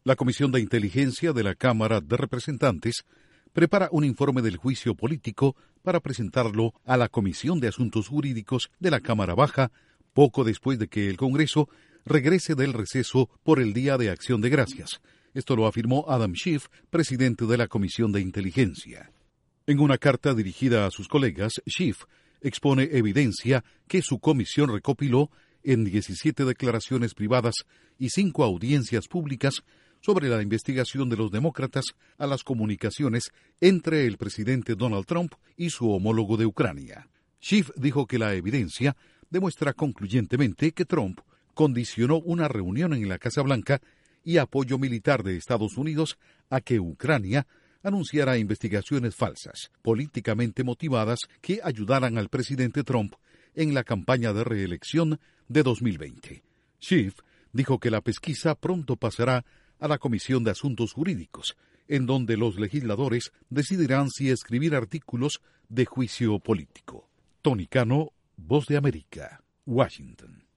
La Comisión de Inteligencia de la Cámara de Representantes prepara un informe del juicio político para presentarlo a la Comisión de Asuntos Jurídicos de la Cámara Baja poco después de que el Congreso regrese del receso por el Día de Acción de Gracias. Esto lo afirmó Adam Schiff, presidente de la Comisión de Inteligencia. En una carta dirigida a sus colegas, Schiff expone evidencia que su comisión recopiló en 17 declaraciones privadas y 5 audiencias públicas sobre la investigación de los demócratas a las comunicaciones entre el presidente Donald Trump y su homólogo de Ucrania. Schiff dijo que la evidencia demuestra concluyentemente que Trump condicionó una reunión en la Casa Blanca y apoyo militar de Estados Unidos a que Ucrania anunciara investigaciones falsas, políticamente motivadas, que ayudaran al presidente Trump en la campaña de reelección de 2020. Schiff dijo que la pesquisa pronto pasará a la Comisión de Asuntos Jurídicos, en donde los legisladores decidirán si escribir artículos de juicio político. Tony Cano, Voz de América, Washington.